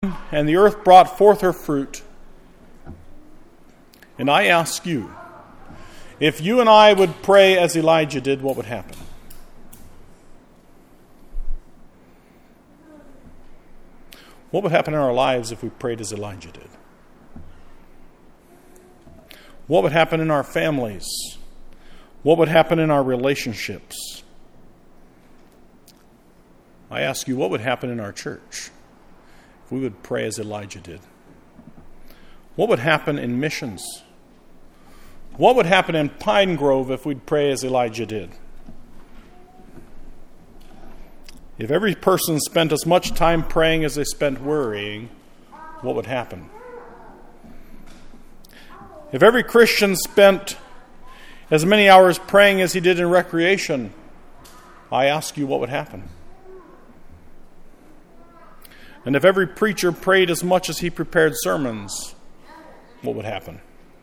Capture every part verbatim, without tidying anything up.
and the earth brought forth her fruit. And I ask you, if you and I would pray as Elijah did, what would happen? What would happen in our lives if we prayed as Elijah did? What would happen in our families? What would happen in our relationships? I ask you, what would happen in our church if we would pray as Elijah did? What would happen in missions? What would happen in Pine Grove if we'd pray as Elijah did? If every person spent as much time praying as they spent worrying, what would happen? If every Christian spent as many hours praying as he did in recreation, I ask you, what would happen? And if every preacher prayed as much as he prepared sermons, what would happen?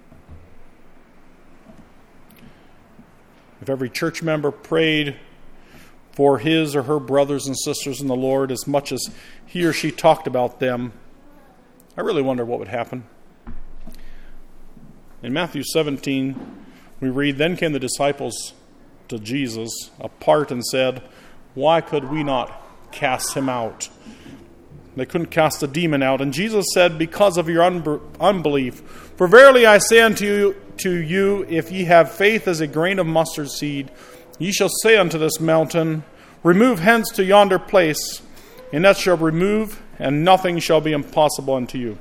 If every church member prayed for his or her brothers and sisters in the Lord as much as he or she talked about them, I really wonder what would happen. In Matthew seventeen, we read, "Then came the disciples to Jesus apart and said, 'Why could we not cast him out?' They couldn't cast the demon out. And Jesus said, 'Because of your unbelief. For verily I say unto you, to you, if ye have faith as a grain of mustard seed, ye shall say unto this mountain, Remove hence to yonder place, and that shall remove, and nothing shall be impossible unto you.'"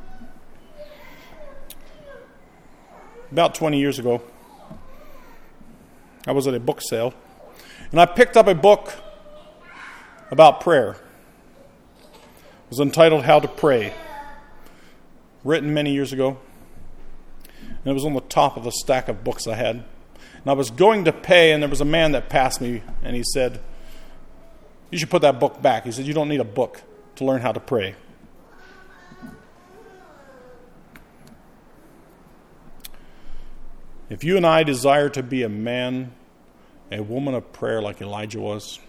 About twenty years ago, I was at a book sale, and I picked up a book about prayer. It was entitled How to Pray, written many years ago, and it was on the top of the stack of books I had. And I was going to pay, and there was a man that passed me, and he said, "You should put that book back." He said, "You don't need a book to learn how to pray." If you and I desire to be a man, a woman of prayer like Elijah was,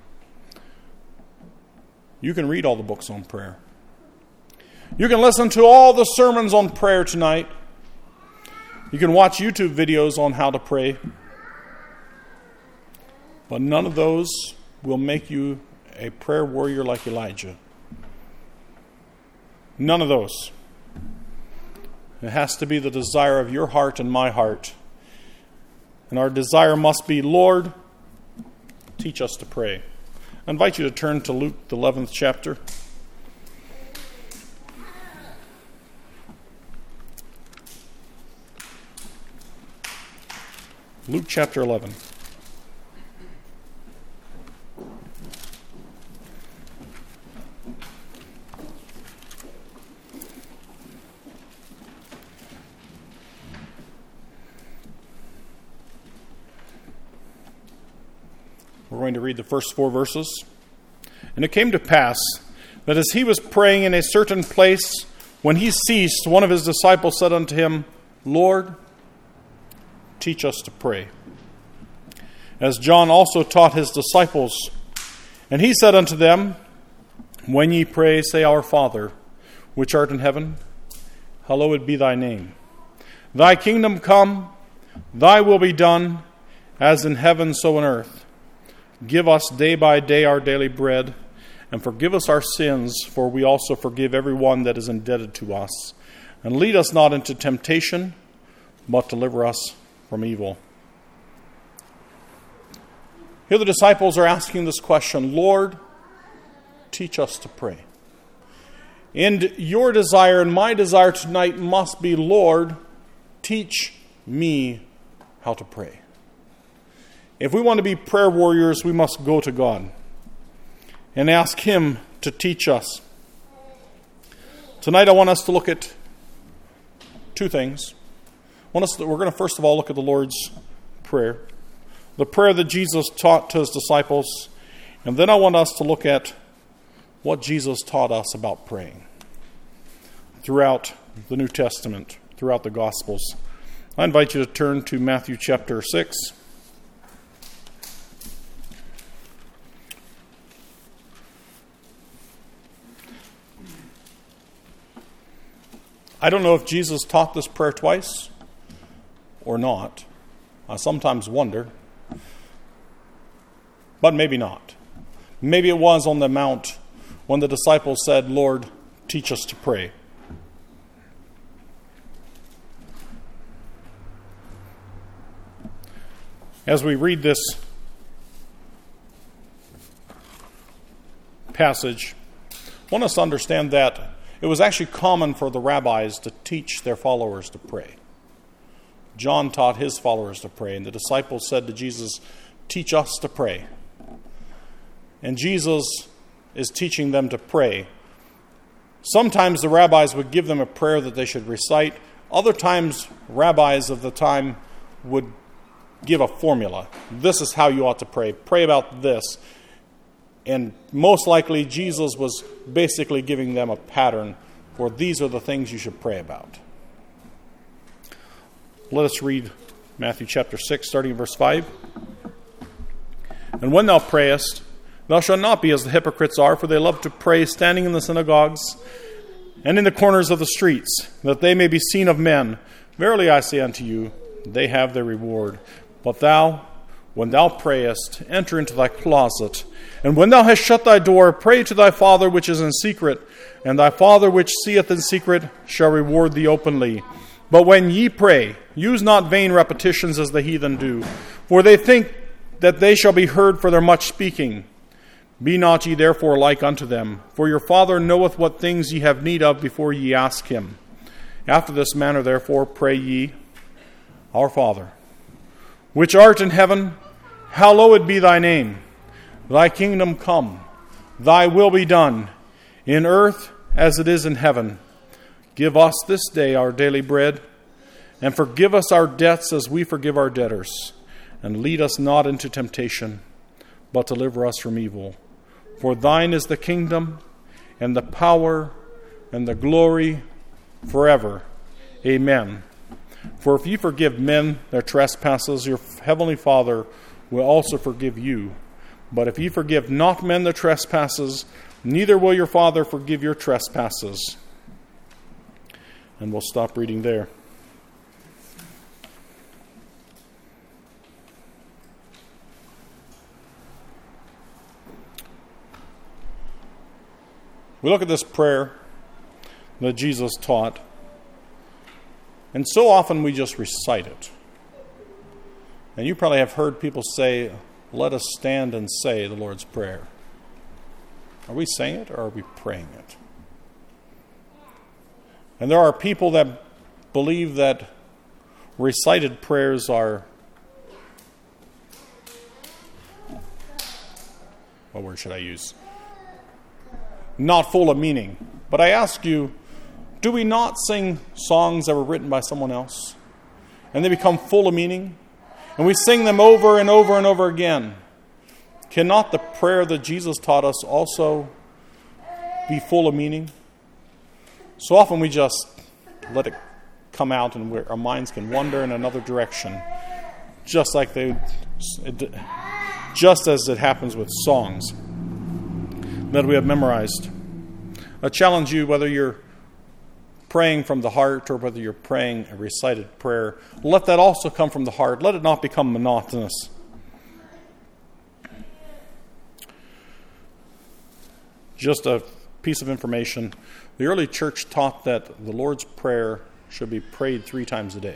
you can read all the books on prayer. You can listen to all the sermons on prayer tonight. You can watch YouTube videos on how to pray. But none of those will make you a prayer warrior like Elijah. None of those. It has to be the desire of your heart and my heart. And our desire must be, Lord, teach us to pray. I invite you to turn to Luke, the eleventh chapter. Luke chapter eleven. We're going to read the first four verses. "And it came to pass that as he was praying in a certain place, when he ceased, one of his disciples said unto him, Lord, teach us to pray, as John also taught his disciples. And he said unto them, When ye pray, say, Our Father, which art in heaven, hallowed be thy name. Thy kingdom come, thy will be done, as in heaven so on earth. Give us day by day our daily bread, and forgive us our sins, for we also forgive every one that is indebted to us. And lead us not into temptation, but deliver us from evil." Here the disciples are asking this question, Lord, teach us to pray. And your desire and my desire tonight must be, Lord, teach me how to pray. If we want to be prayer warriors, we must go to God and ask Him to teach us. Tonight I want us to look at two things. I want us to, we're going to first of all look at the Lord's Prayer, the prayer that Jesus taught to His disciples, and then I want us to look at what Jesus taught us about praying throughout the New Testament, throughout the Gospels. I invite you to turn to Matthew chapter six. I don't know if Jesus taught this prayer twice or not. I sometimes wonder. But maybe not. Maybe it was on the mount when the disciples said, Lord, teach us to pray. As we read this passage, I want us to understand that it was actually common for the rabbis to teach their followers to pray. John taught his followers to pray, and the disciples said to Jesus, teach us to pray. And Jesus is teaching them to pray. Sometimes the rabbis would give them a prayer that they should recite. Other times, rabbis of the time would give a formula. This is how you ought to pray. Pray about this. And most likely, Jesus was basically giving them a pattern for these are the things you should pray about. Let us read Matthew chapter six, starting in verse five. And when thou prayest, thou shalt not be as the hypocrites are, for they love to pray standing in the synagogues and in the corners of the streets, that they may be seen of men. Verily I say unto you, they have their reward. But thou, when thou prayest, enter into thy closet, and when thou hast shut thy door, pray to thy Father which is in secret, and thy Father which seeth in secret shall reward thee openly. But when ye pray, use not vain repetitions as the heathen do, for they think that they shall be heard for their much speaking. Be not ye therefore like unto them, for your Father knoweth what things ye have need of before ye ask him. After this manner therefore pray ye, Our Father, which art in heaven, hallowed be thy name. Thy kingdom come, thy will be done, in earth as it is in heaven. Give us this day our daily bread, and forgive us our debts as we forgive our debtors. And lead us not into temptation, but deliver us from evil. For thine is the kingdom, and the power, and the glory, forever. Amen. For if ye forgive men their trespasses, your heavenly Father will also forgive you. But if ye forgive not men their trespasses, neither will your Father forgive your trespasses. And we'll stop reading there. We look at this prayer that Jesus taught, and so often we just recite it. And you probably have heard people say, let us stand and say the Lord's Prayer. Are we saying it or are we praying it? And there are people that believe that recited prayers are, what word should I use? Not full of meaning. But I ask you, do we not sing songs that were written by someone else? And they become full of meaning? And we sing them over and over and over again. Cannot the prayer that Jesus taught us also be full of meaning? So often we just let it come out and our minds can wander in another direction. Just like they, just as it happens with songs that we have memorized. I challenge you, whether you're praying from the heart or whether you're praying a recited prayer, let that also come from the heart. Let it not become monotonous. Just a piece of information. The early church taught that the Lord's Prayer should be prayed three times a day.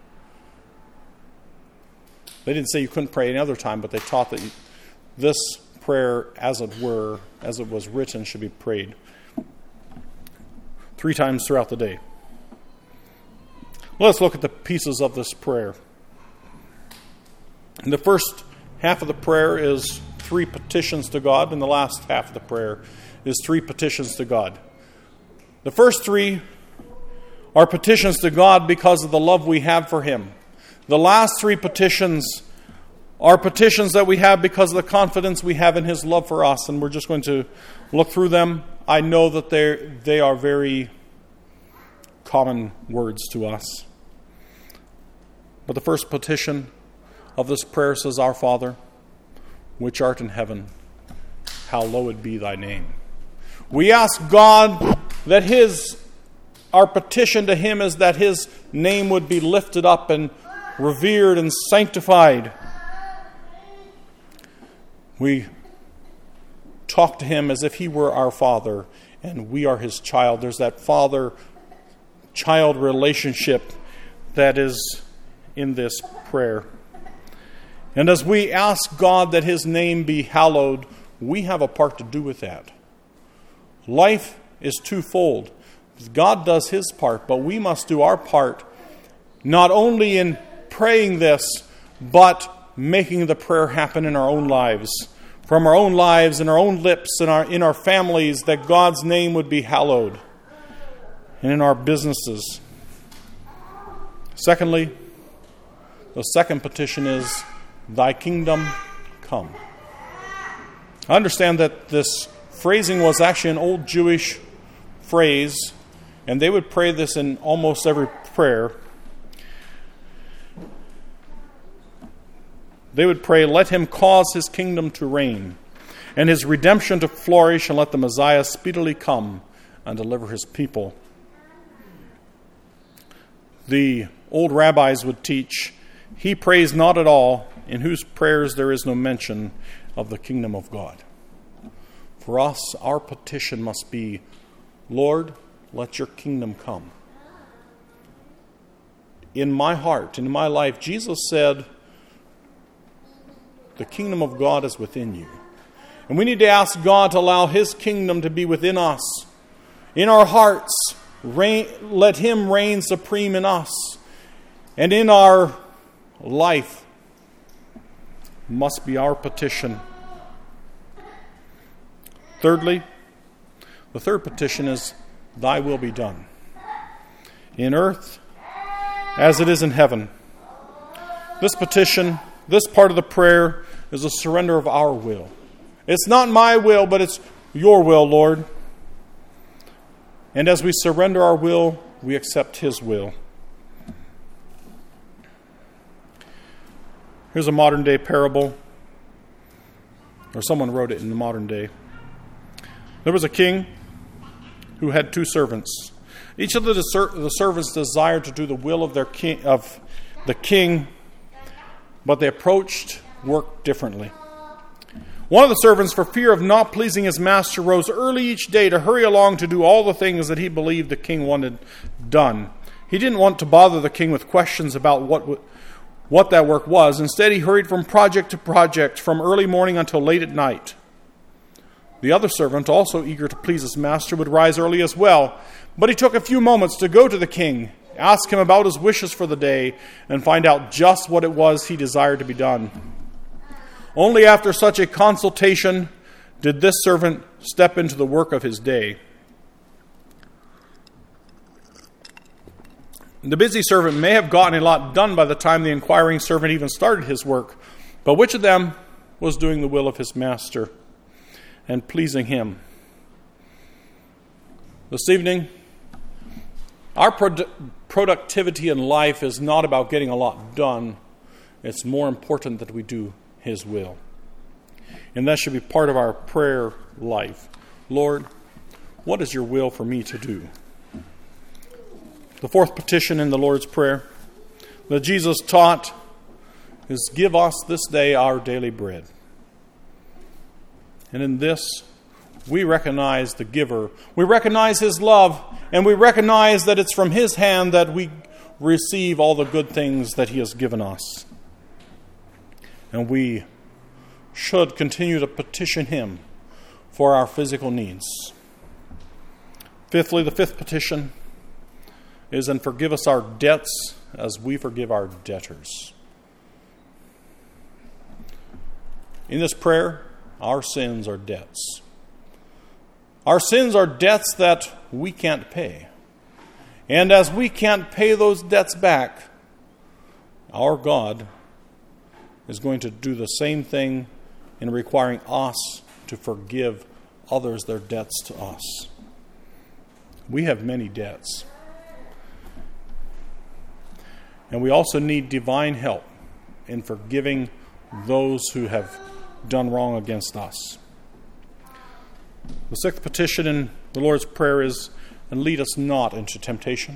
They didn't say you couldn't pray any other time, but they taught that this prayer, as it were, as it was written, should be prayed three times throughout the day. Let's look at the pieces of this prayer. And the first half of the prayer is three petitions to God, and the last half of the prayer is three petitions to God. The first three are petitions to God because of the love we have for Him. The last three petitions are petitions that we have because of the confidence we have in His love for us, and we're just going to look through them. I know that they they are very common words to us. But the first petition of this prayer says, Our Father, which art in heaven, hallowed be thy name. We ask God that His our petition to him is that his name would be lifted up and revered and sanctified. We talk to him as if he were our Father and we are his child. There's that father-child relationship that is in this prayer. And as we ask God that his name be hallowed, we have a part to do with that. Life is twofold. God does his part, but we must do our part, not only in praying this, but making the prayer happen in our own lives, from our own lives, in our own lips, in our, in our families, that God's name would be hallowed, and in our businesses. Secondly, the second petition is, thy kingdom come. I understand that this phrasing was actually an old Jewish phrase, and they would pray this in almost every prayer. They would pray, let him cause his kingdom to reign, and his redemption to flourish, and let the Messiah speedily come and deliver his people. The old rabbis would teach, he prays not at all, in whose prayers there is no mention of the kingdom of God. For us, our petition must be, Lord, let your kingdom come. In my heart, in my life, Jesus said, the kingdom of God is within you. And we need to ask God to allow his kingdom to be within us, in our hearts. Reign, let him reign supreme in us. And in our life must be our petition. Thirdly, the third petition is, thy will be done, in earth as it is in heaven. This petition, this part of the prayer, is a surrender of our will. It's not my will, but it's your will, Lord. And as we surrender our will, we accept his will. Here's a modern day parable, or someone wrote it in the modern day. There was a king who had two servants. Each of the, the servants desired to do the will of their king, of the king, but they approached work differently. One of the servants, for fear of not pleasing his master, rose early each day to hurry along to do all the things that he believed the king wanted done. He didn't want to bother the king with questions about what what that work was. Instead, he hurried from project to project, from early morning until late at night. The other servant, also eager to please his master, would rise early as well. But he took a few moments to go to the king, ask him about his wishes for the day, and find out just what it was he desired to be done. Only after such a consultation did this servant step into the work of his day. The busy servant may have gotten a lot done by the time the inquiring servant even started his work, but which of them was doing the will of his master and pleasing him? This evening, our produ- productivity in life is not about getting a lot done. It's more important that we do his will. And that should be part of our prayer life. Lord, what is your will for me to do? The fourth petition in the Lord's Prayer that Jesus taught is, give us this day our daily bread. And in this, we recognize the giver. We recognize his love, and we recognize that it's from his hand that we receive all the good things that he has given us. And we should continue to petition him for our physical needs. Fifthly, the fifth petition is, and forgive us our debts as we forgive our debtors. In this prayer, our sins are debts. Our sins are debts that we can't pay. And as we can't pay those debts back, our God is going to do the same thing in requiring us to forgive others their debts to us. We have many debts. And we also need divine help in forgiving those who have done wrong against us. The sixth petition in the Lord's Prayer is, and lead us not into temptation,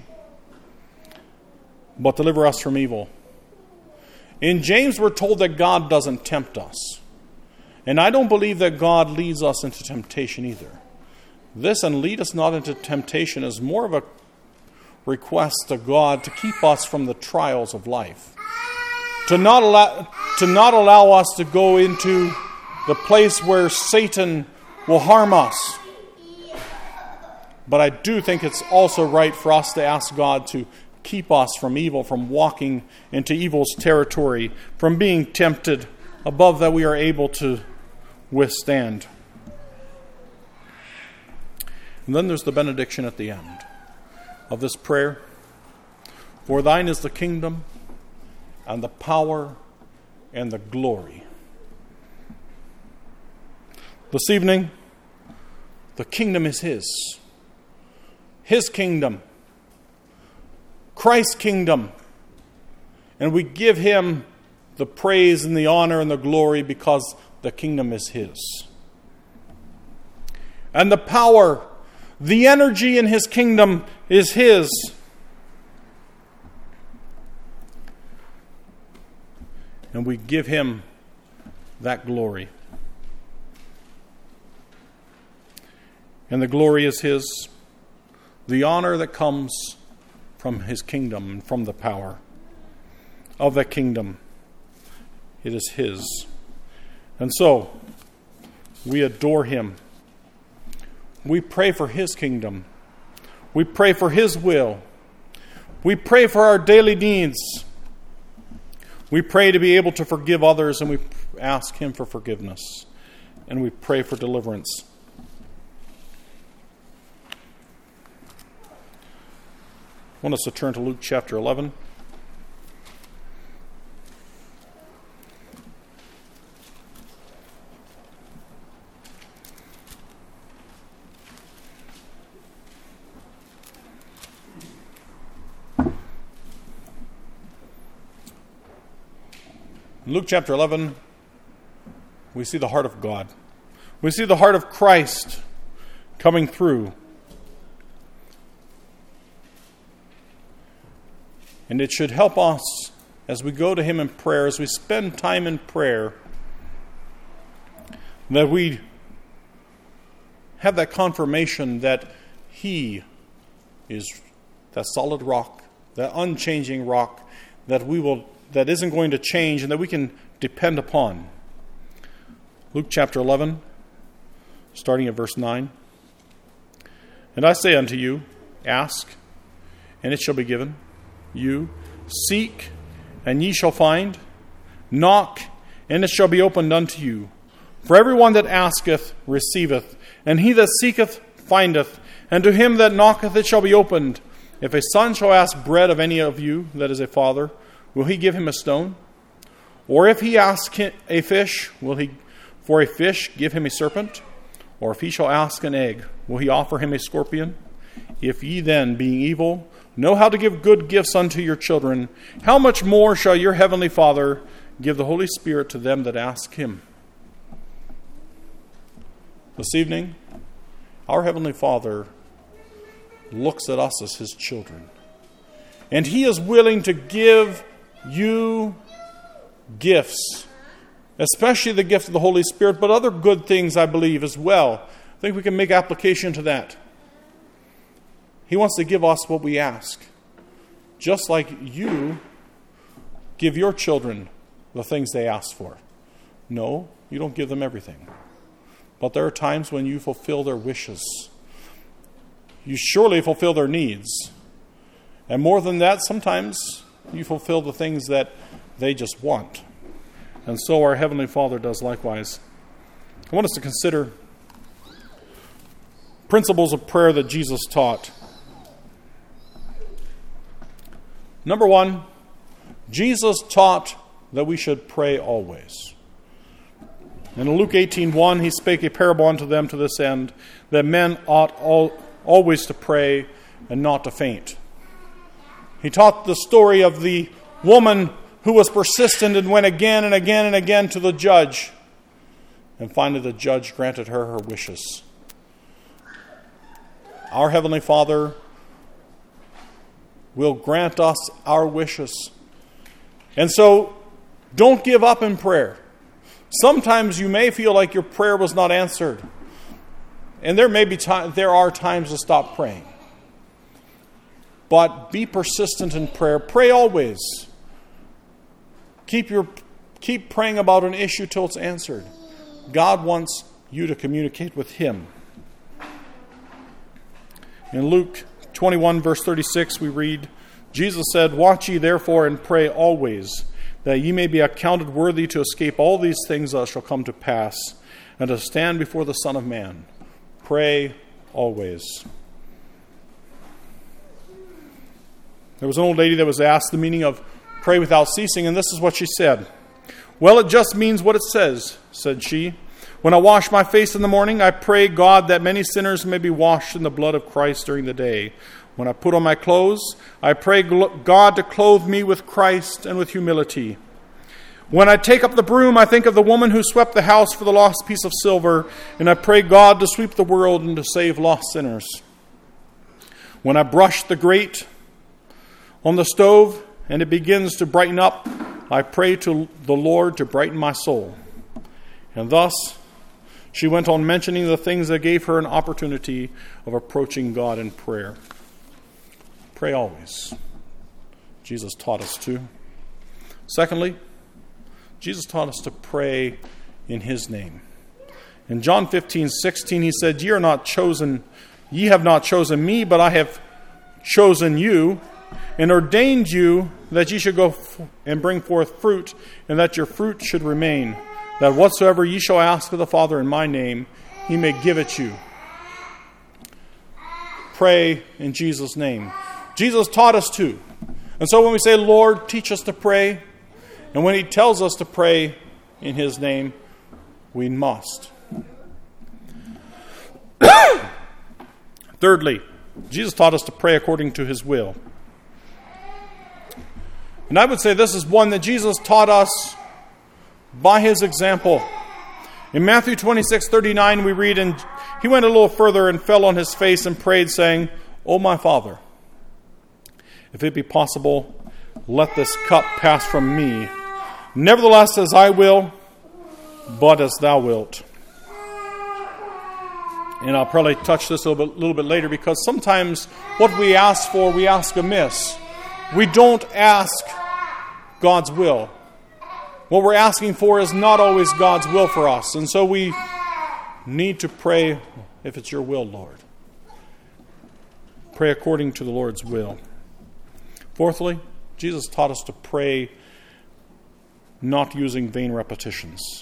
but deliver us from evil. In James, we're told that God doesn't tempt us. And I don't believe that God leads us into temptation either. This, and lead us not into temptation, is more of a request to God to keep us from the trials of life. To not allow, to not allow us to go into the place where Satan will harm us. But I do think it's also right for us to ask God to keep us from evil, from walking into evil's territory, from being tempted above that we are able to withstand. And then there's the benediction at the end of this prayer. For thine is the kingdom and the power and the glory. This evening, the kingdom is His. His kingdom. Christ's kingdom. And we give Him the praise and the honor and the glory because the kingdom is His. And the power, the energy in His kingdom is His. And we give Him that glory. And the glory is His. The honor that comes from His kingdom and from the power of that kingdom, it is His. And so, we adore Him. We pray for His kingdom. We pray for His will. We pray for our daily needs. We pray to be able to forgive others, and we ask Him for forgiveness. And we pray for deliverance. I want us to turn to Luke chapter eleven. In Luke chapter eleven, we see the heart of God. We see the heart of Christ coming through. And it should help us as we go to Him in prayer, as we spend time in prayer, that we have that confirmation that He is that solid rock, that unchanging rock that we will that isn't going to change and that we can depend upon. Luke chapter eleven, starting at verse nine. And I say unto you, ask, and it shall be given you. Seek, and ye shall find. Knock, and it shall be opened unto you. For everyone that asketh receiveth, and he that seeketh findeth, and to him that knocketh it shall be opened. If a son shall ask bread of any of you that is a father, will he give him a stone? Or if he ask a fish, will he for a fish give him a serpent? Or if he shall ask an egg, will he offer him a scorpion? If ye then, being evil, know how to give good gifts unto your children, how much more shall your heavenly Father give the Holy Spirit to them that ask Him? This evening, our Heavenly Father looks at us as His children. And He is willing to give you gifts, especially the gift of the Holy Spirit, but other good things, I believe, as well. I think we can make application to that. He wants to give us what we ask. Just like you give your children the things they ask for. No, you don't give them everything. But there are times when you fulfill their wishes. You surely fulfill their needs. And more than that, sometimes you fulfill the things that they just want. And so our Heavenly Father does likewise. I want us to consider principles of prayer that Jesus taught. Number one, Jesus taught that we should pray always. And in Luke eighteen one, He spake a parable unto them to this end, that men ought all, always to pray and not to faint. He taught the story of the woman who was persistent and went again and again and again to the judge. And finally the judge granted her her wishes. our Heavenly Father will grant us our wishes. And so, don't give up in prayer. Sometimes you may feel like your prayer was not answered. And there may be time, there are times to stop praying. But be persistent in prayer. Pray always. Keep your keep praying about an issue till it's answered. God wants you to communicate with Him. In Luke twenty-one, verse thirty-six, we read, Jesus said, "Watch ye therefore and pray always, that ye may be accounted worthy to escape all these things that shall come to pass, and to stand before the Son of Man." Pray always. There was an old lady that was asked the meaning of pray without ceasing, and this is what she said. "Well, it just means what it says," said she. "When I wash my face in the morning, I pray God that many sinners may be washed in the blood of Christ during the day. When I put on my clothes, I pray God to clothe me with Christ and with humility. When I take up the broom, I think of the woman who swept the house for the lost piece of silver, and I pray God to sweep the world and to save lost sinners. When I brush the grate on the stove and it begins to brighten up, I pray to the Lord to brighten my soul." And thus, she went on mentioning the things that gave her an opportunity of approaching God in prayer. Pray always. Jesus taught us to. Secondly, Jesus taught us to pray in His name. In John fifteen sixteen, He said, "Ye are not chosen, ye have not chosen me, but I have chosen you, and ordained you that ye should go f- and bring forth fruit, and that your fruit should remain, that whatsoever ye shall ask of the Father in my name, He may give it you." Pray in Jesus' name. Jesus taught us to. And so when we say, "Lord, teach us to pray," and when He tells us to pray in His name, we must. Thirdly, Jesus taught us to pray according to His will. And I would say this is one that Jesus taught us by His example. In Matthew twenty-six thirty-nine, we read, "And He went a little further and fell on His face and prayed, saying, O my Father, if it be possible, let this cup pass from me. Nevertheless, as I will, but as Thou wilt." And I'll probably touch this a little bit, little bit later, because sometimes what we ask for, we ask amiss. We don't ask God's will. What we're asking for is not always God's will for us. And so we need to pray, if it's your will, Lord. Pray according to the Lord's will. Fourthly, Jesus taught us to pray not using vain repetitions.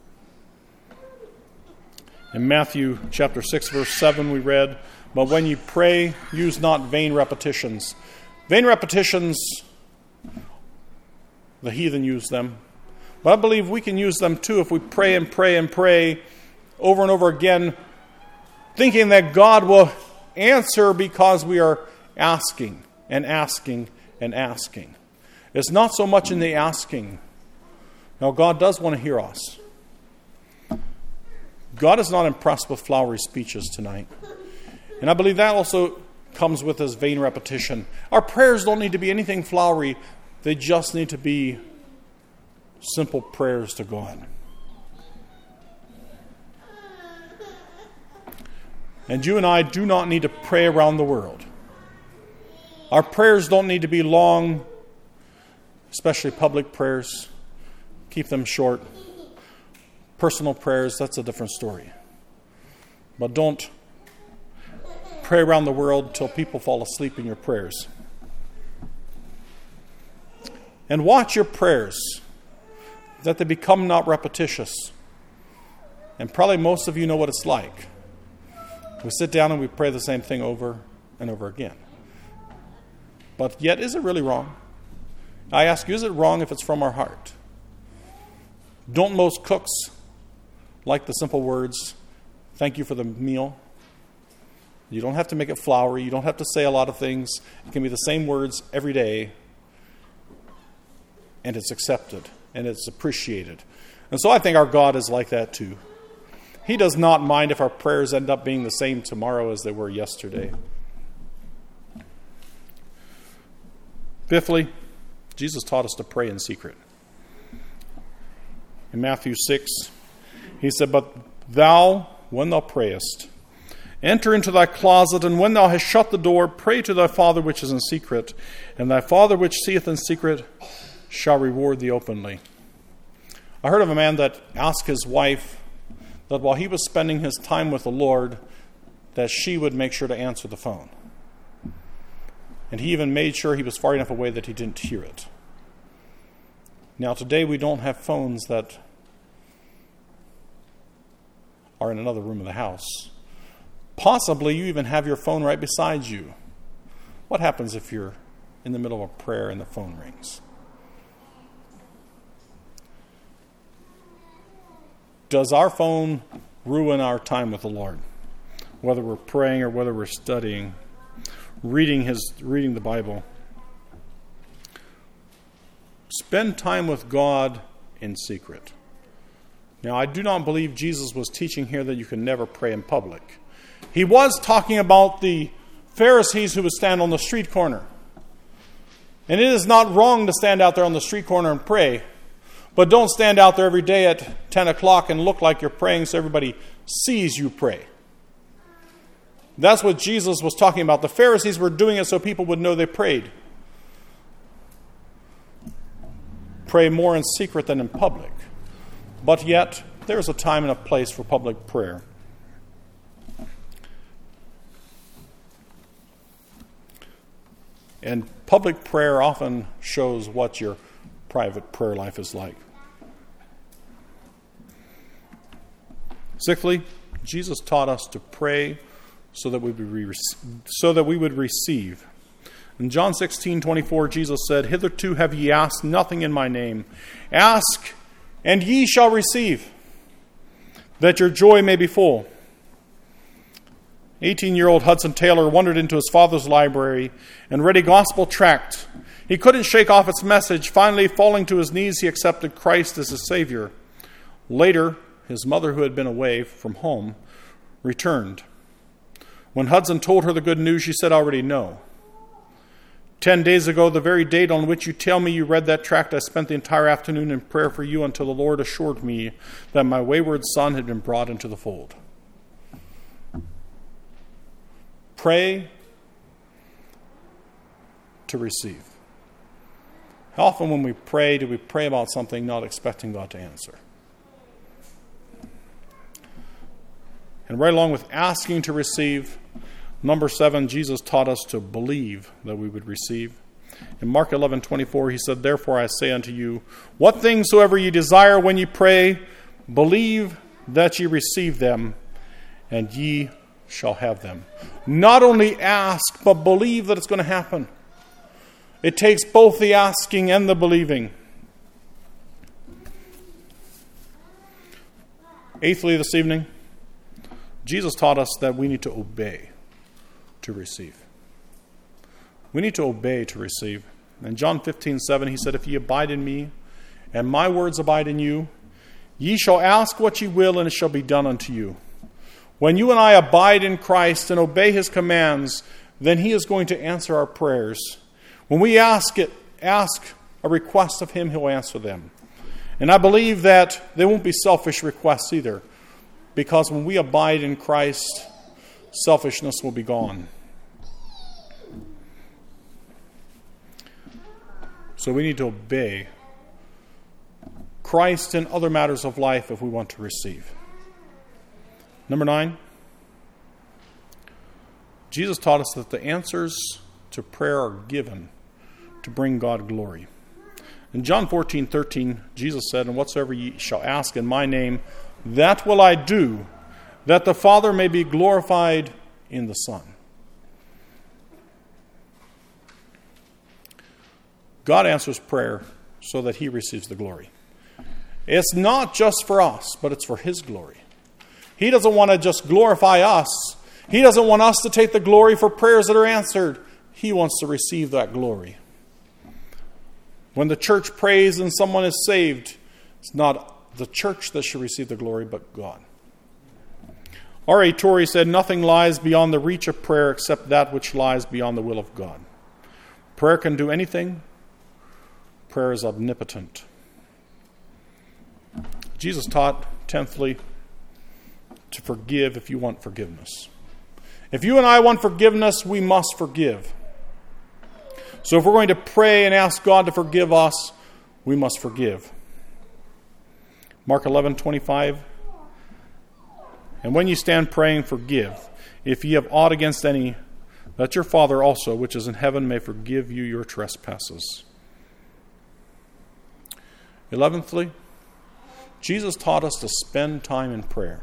In Matthew chapter six, verse seven, we read, "But when you pray, use not vain repetitions." Vain repetitions, the heathen use them. But I believe we can use them too if we pray and pray and pray over and over again, thinking that God will answer because we are asking and asking and asking. It's not so much in the asking. Now, God does want to hear us. God is not impressed with flowery speeches tonight. And I believe that also comes with this vain repetition. Our prayers don't need to be anything flowery. They just need to be simple prayers to God. And you and I do not need to pray around the world. Our prayers don't need to be long, especially public prayers. Keep them short. Personal prayers, that's a different story. But don't pray around the world until people fall asleep in your prayers. And watch your prayers, that they become not repetitious. And probably most of you know what it's like. We sit down and we pray the same thing over and over again. But yet, is it really wrong? I ask you, is it wrong if it's from our heart? Don't most cooks like the simple words, "Thank you for the meal"? You don't have to make it flowery. You don't have to say a lot of things. It can be the same words every day, and it's accepted, and it's appreciated. And so I think our God is like that too. He does not mind if our prayers end up being the same tomorrow as they were yesterday. Fifthly, Jesus taught us to pray in secret. In Matthew six, he said, "But thou, when thou prayest, enter into thy closet, and when thou hast shut the door, pray to thy Father which is in secret, and thy Father which seeth in secret shall reward thee openly." I heard of a man that asked his wife that while he was spending his time with the Lord, that she would make sure to answer the phone. And he even made sure he was far enough away that he didn't hear it. Now today we don't have phones that are in another room of the house. Possibly you even have your phone right beside you. What happens if you're in the middle of a prayer and the phone rings? Does our phone ruin our time with the Lord? Whether we're praying or whether we're studying, reading his reading the Bible. Spend time with God in secret. Now, I do not believe Jesus was teaching here that you can never pray in public. He was talking about the Pharisees who would stand on the street corner. And it is not wrong to stand out there on the street corner and pray. But don't stand out there every day at ten o'clock and look like you're praying so everybody sees you pray. That's what Jesus was talking about. The Pharisees were doing it so people would know they prayed. Pray more in secret than in public. But yet, there's a time and a place for public prayer. And public prayer often shows what your private prayer life is like. Sixthly, Jesus taught us to pray so that we would re- so that we would receive. In John sixteen twenty-four, Jesus said, "Hitherto have ye asked nothing in my name. Ask, and ye shall receive, that your joy may be full." eighteen-year-old Hudson Taylor wandered into his father's library and read a gospel tract. He couldn't shake off its message. Finally, falling to his knees, he accepted Christ as his Savior. Later, his mother, who had been away from home, returned. When Hudson told her the good news, she said, "I already know. Ten days ago, the very date on which you tell me you read that tract, I spent the entire afternoon in prayer for you until the Lord assured me that my wayward son had been brought into the fold." Pray to receive. How often when we pray, do we pray about something not expecting God to answer? And right along with asking to receive, number seven, Jesus taught us to believe that we would receive. In Mark eleven twenty-four, he said, "Therefore I say unto you, what things soever ye desire when ye pray, believe that ye receive them, and ye shall have them." Not only ask, but believe that it's going to happen. It takes both the asking and the believing. Eighthly, this evening, Jesus taught us that we need to obey to receive. We need to obey to receive. In John fifteen seven, he said, "If ye abide in me, and my words abide in you, ye shall ask what ye will, and it shall be done unto you." When you and I abide in Christ and obey his commands, then he is going to answer our prayers. When we ask it, ask a request of him, he'll answer them. And I believe that they won't be selfish requests either, because when we abide in Christ, selfishness will be gone. So we need to obey Christ in other matters of life if we want to receive. Number nine, Jesus taught us that the answers to prayer are given to bring God glory. In John fourteen thirteen, Jesus said, "And whatsoever ye shall ask in my name, that will I do, that the Father may be glorified in the Son." God answers prayer so that he receives the glory. It's not just for us, but it's for his glory. He doesn't want to just glorify us. He doesn't want us to take the glory for prayers that are answered. He wants to receive that glory. When the church prays and someone is saved, it's not the church that should receive the glory, but God. R A Torrey said, "Nothing lies beyond the reach of prayer except that which lies beyond the will of God." Prayer can do anything. Prayer is omnipotent. Jesus taught, tenthly, to forgive if you want forgiveness. If you and I want forgiveness, we must forgive. So if we're going to pray and ask God to forgive us, we must forgive. Mark eleven twenty-five. "And when you stand praying, forgive, if ye have aught against any, that your Father also, which is in heaven, may forgive you your trespasses." Eleventhly, Jesus taught us to spend time in prayer.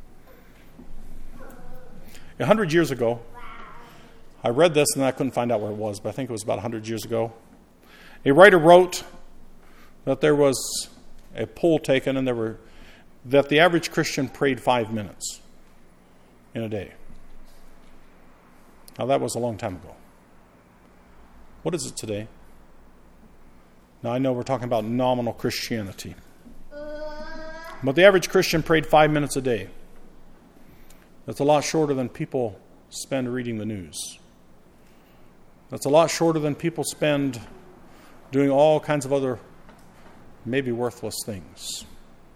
A hundred years ago, I read this and I couldn't find out where it was, but I think it was about a hundred years ago. A writer wrote that there was a poll taken and there were that the average Christian prayed five minutes in a day. Now that was a long time ago. What is it today? Now I know we're talking about nominal Christianity. But the average Christian prayed five minutes a day. That's a lot shorter than people spend reading the news. That's a lot shorter than people spend doing all kinds of other maybe worthless things.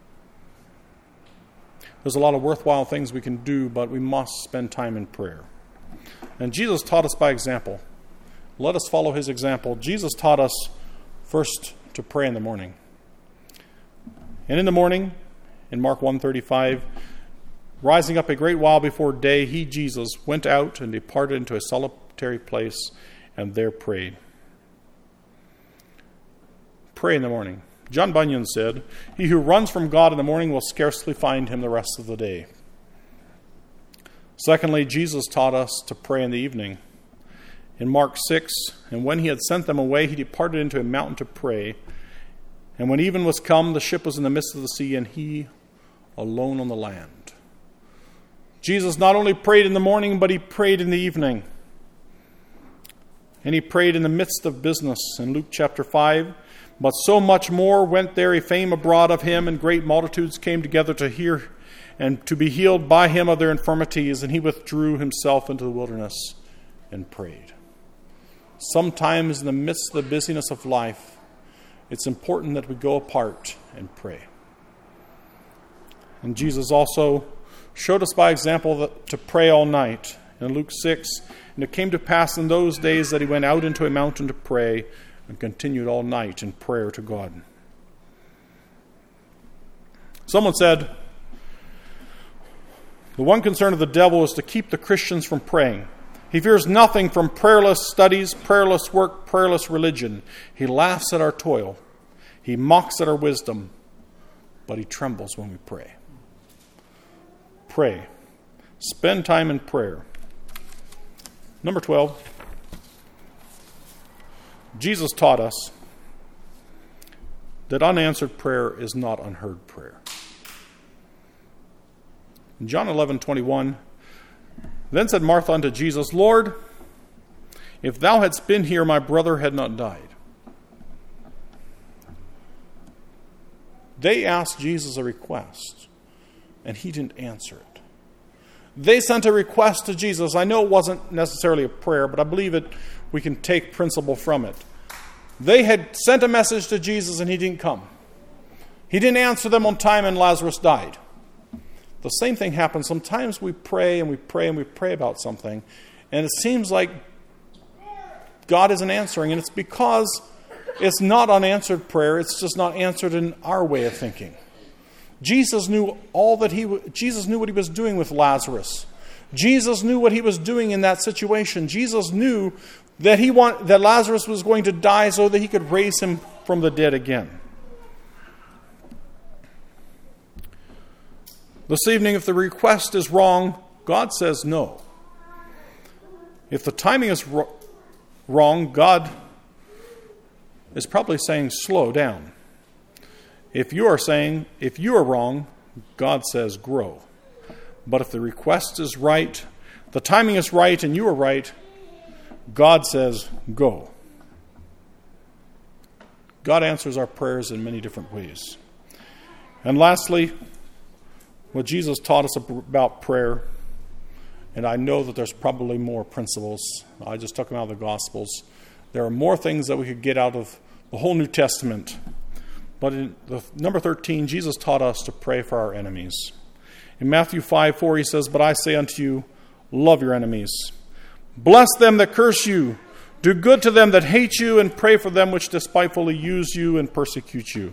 There's a lot of worthwhile things we can do, but we must spend time in prayer. And Jesus taught us by example. Let us follow his example. Jesus taught us first to pray in the morning. And in the morning, in Mark one thirty-five, rising up a great while before day, he, Jesus, went out and departed into a solitary place and there prayed. Pray in the morning. John Bunyan said, "He who runs from God in the morning will scarcely find him the rest of the day." Secondly, Jesus taught us to pray in the evening. In Mark six, "And when he had sent them away, he departed into a mountain to pray. And when even was come, the ship was in the midst of the sea, and he alone on the land." Jesus not only prayed in the morning, but he prayed in the evening. And he prayed in the midst of business. In Luke chapter five, "But so much more went there a fame abroad of him, and great multitudes came together to hear and to be healed by him of their infirmities. And he withdrew himself into the wilderness and prayed." Sometimes in the midst of the busyness of life, it's important that we go apart and pray. And Jesus also showed us by example that to pray all night. In Luke six, "And it came to pass in those days that he went out into a mountain to pray, and continued all night in prayer to God." Someone said, the one concern of the devil is to keep the Christians from praying. He fears nothing from prayerless studies, prayerless work, prayerless religion. He laughs at our toil. He mocks at our wisdom, but he trembles when we pray. Pray. Spend time in prayer. Number twelve. Jesus taught us that unanswered prayer is not unheard prayer. In John eleven twenty-one, "Then said Martha unto Jesus, Lord, if thou hadst been here, my brother had not died." They asked Jesus a request, and he didn't answer it. They sent a request to Jesus. I know it wasn't necessarily a prayer, but I believe it. We can take principle from it. They had sent a message to Jesus and he didn't come. He didn't answer them on time and Lazarus died. The same thing happens. Sometimes we pray and we pray and we pray about something and it seems like God isn't answering, and it's because it's not unanswered prayer. It's just not answered in our way of thinking. Jesus knew all that he Jesus knew what he was doing with Lazarus. Jesus knew what he was doing in that situation. Jesus knew that he want, that Lazarus was going to die so that he could raise him from the dead again. This evening, if the request is wrong, God says no. If the timing is ro- wrong, God is probably saying slow down. If you are saying, if you are wrong, God says grow. But if the request is right, the timing is right, and you are right, God says go. God answers our prayers in many different ways. And lastly, what Jesus taught us about prayer And I know that there's probably more principles. I just took them out of the Gospels. There are more things that we could get out of the whole New Testament. But in the, number thirteen, Jesus taught us to pray for our enemies. In Matthew five four, he says, "But I say unto you, love your enemies. Bless them that curse you. Do good to them that hate you, and pray for them which despitefully use you and persecute you."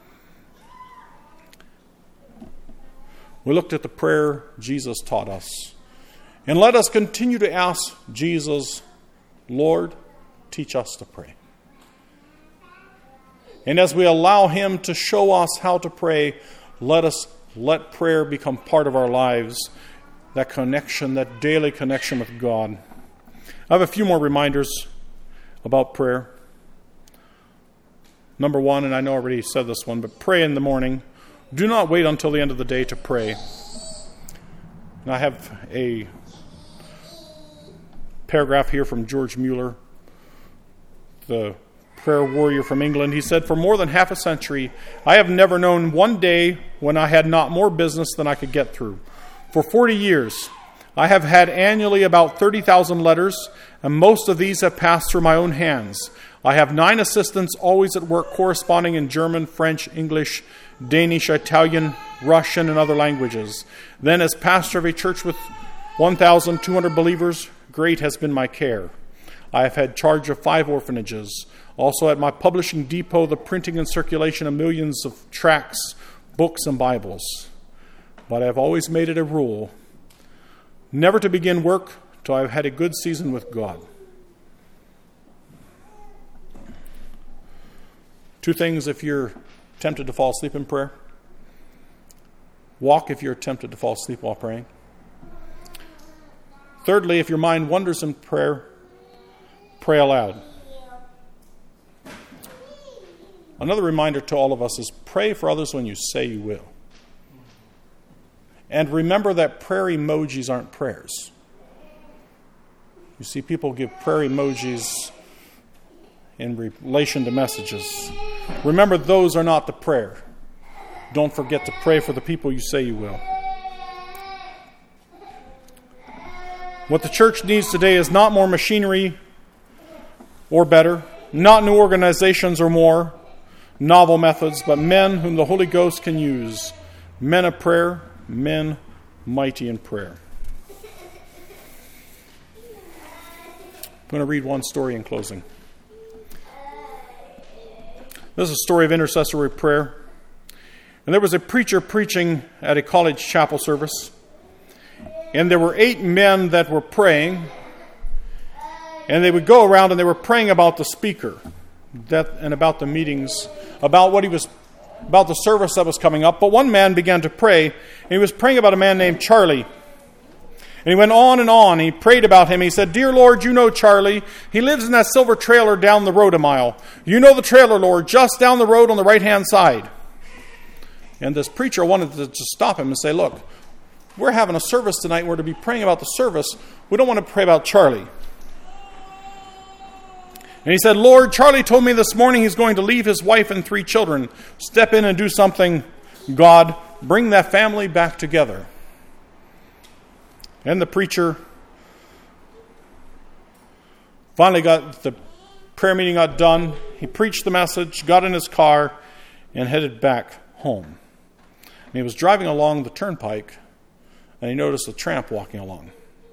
We looked at the prayer Jesus taught us. And let us continue to ask Jesus, Lord, teach us to pray. And as we allow him to show us how to pray, let us let prayer become part of our lives, that connection, that daily connection with God. I have a few more reminders about prayer. Number one, and I know I already said this one, but pray in the morning. Do not wait until the end of the day to pray. And I have a paragraph here from George Mueller, the prayer warrior from England. He said, "For more than half a century, I have never known one day when I had not more business than I could get through. For forty years, I have had annually about thirty thousand letters, and most of these have passed through my own hands. I have nine assistants always at work corresponding in German, French, English, Danish, Italian, Russian, and other languages. Then as pastor of a church with one thousand two hundred believers, great has been my care. I have had charge of five orphanages. Also at my publishing depot, the printing and circulation of millions of tracts, books, and Bibles. But I have always made it a rule never to begin work till I have had a good season with God." Two things if you're tempted to fall asleep in prayer. Walk if you're tempted to fall asleep while praying. Thirdly, if your mind wanders in prayer, pray aloud. Another reminder to all of us is pray for others when you say you will. And remember that prayer emojis aren't prayers. You see, people give prayer emojis in relation to messages. Remember, those are not the prayer. Don't forget to pray for the people you say you will. What the church needs today is not more machinery or better, not new organizations or more novel methods, but men whom the Holy Ghost can use. Men of prayer, men mighty in prayer. I'm going to read one story in closing. This is a story of intercessory prayer. And there was a preacher preaching at a college chapel service. And there were eight men that were praying. And they would go around and they were praying about the speaker that and about the meetings, about what he was, about the service that was coming up. But one man began to pray. And he was praying about a man named Charlie. And he went on and on. He prayed about him. He said, "Dear Lord, you know Charlie. He lives in that silver trailer down the road a mile. You know the trailer, Lord, just down the road on the right-hand side." And this preacher wanted to just stop him and say, "Look, we're having a service tonight. We're to be praying about the service. We don't want to pray about Charlie." And he said, "Lord, Charlie told me this morning he's going to leave his wife and three children. Step in and do something. God, bring that family back together." And the preacher finally got, the prayer meeting got done. He preached the message, got in his car, and headed back home. And he was driving along the turnpike, and he noticed a tramp walking along.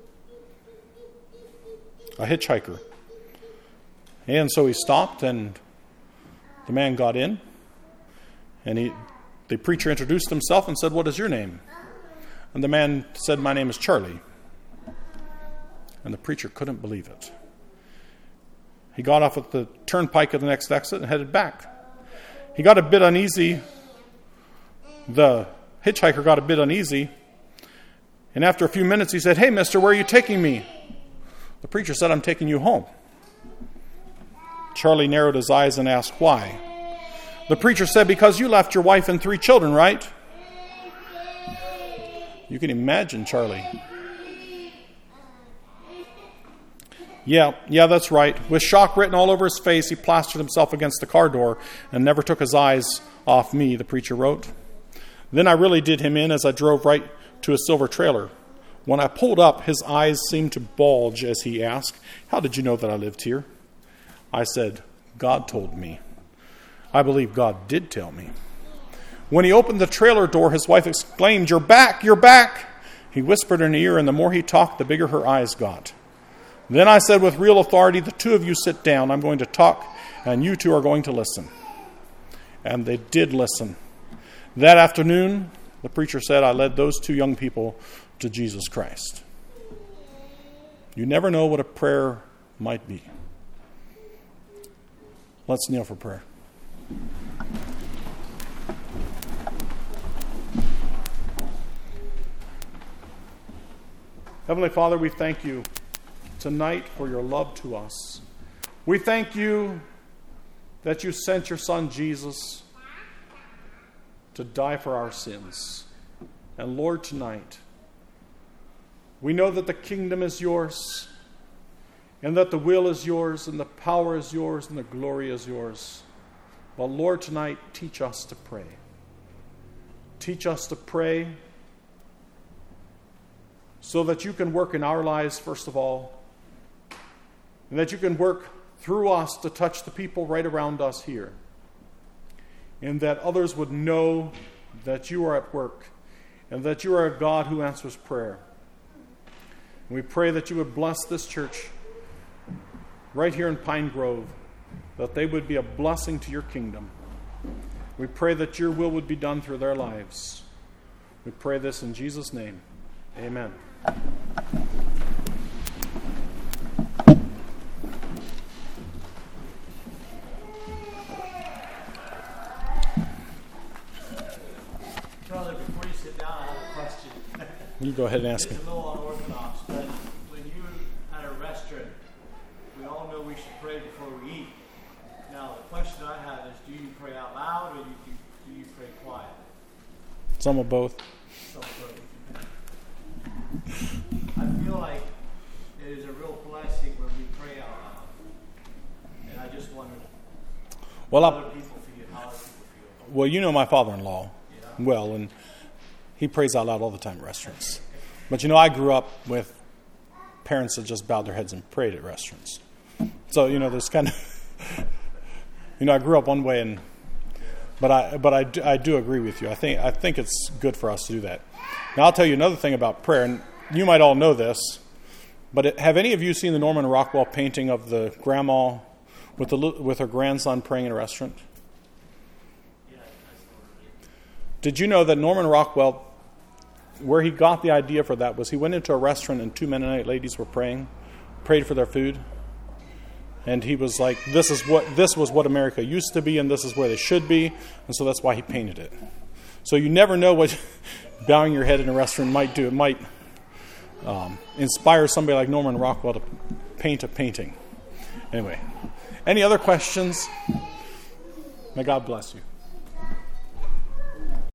A hitchhiker. And so he stopped, and the man got in, and he, the preacher introduced himself and said, "What is your name?" And the man said, "My name is Charlie." And the preacher couldn't believe it. He got off at the turnpike at the next exit and headed back. He got a bit uneasy. The hitchhiker got a bit uneasy. And after a few minutes he said, "Hey, mister, where are you taking me?" The preacher said, "I'm taking you home." Charlie narrowed his eyes and asked, "Why?" The preacher said, "Because you left your wife and three children, right?" You can imagine Charlie. Yeah, yeah, that's right. With shock written all over his face, he plastered himself against the car door and never took his eyes off me, the preacher wrote. Then I really did him in as I drove right to his silver trailer. When I pulled up, his eyes seemed to bulge as he asked, "How did you know that I lived here?" I said, "God told me." I believe God did tell me. When he opened the trailer door, his wife exclaimed, "You're back, you're back." He whispered in her ear, and the more he talked, the bigger her eyes got. Then I said with real authority, "The two of you sit down. I'm going to talk, and you two are going to listen." And they did listen. That afternoon, the preacher said, I led those two young people to Jesus Christ. You never know what a prayer might be. Let's kneel for prayer. Heavenly Father, we thank you tonight for your love to us. We thank you that you sent your Son Jesus to die for our sins. And Lord, tonight, we know that the kingdom is yours, and that the will is yours, and the power is yours, and the glory is yours. But Lord, tonight, teach us to pray. Teach us to pray so that you can work in our lives, first of all, and that you can work through us to touch the people right around us here, and that others would know that you are at work, and that you are a God who answers prayer. And we pray that you would bless this church right here in Pine Grove, that they would be a blessing to your kingdom. We pray that your will would be done through their lives. We pray this in Jesus' name. Amen. Brother, before you sit down, I have a question. You go ahead and ask It's him. a little unorthodox, but when you're at a restaurant, we all know we should pray before we eat. Now, the question I have is, do you pray out loud or do you, do you pray quiet? Some of both. Some of both. I feel like it is a real blessing when we pray out loud. And I just wondered Well, how I, other people feel, how other people feel. well, you know my father-in-law Yeah. well, and he prays out loud all the time at restaurants. But you know, I grew up with parents that just bowed their heads and prayed at restaurants. So, you know, there's kind of, you know, I grew up one way, and but I but I do, I do agree with you. I think I think it's good for us to do that. Now, I'll tell you another thing about prayer, and you might all know this, but it, have any of you seen the Norman Rockwell painting of the grandma with the with her grandson praying in a restaurant? Yeah, that's what Did you know that Norman Rockwell, where he got the idea for that was he went into a restaurant and two Mennonite ladies were praying, prayed for their food, and he was like, "This is what this was what America used to be, and this is where they should be," and so that's why he painted it. So you never know what bowing your head in a restaurant might do. It might um, inspire somebody like Norman Rockwell to paint a painting. Anyway, any other questions? May God bless you.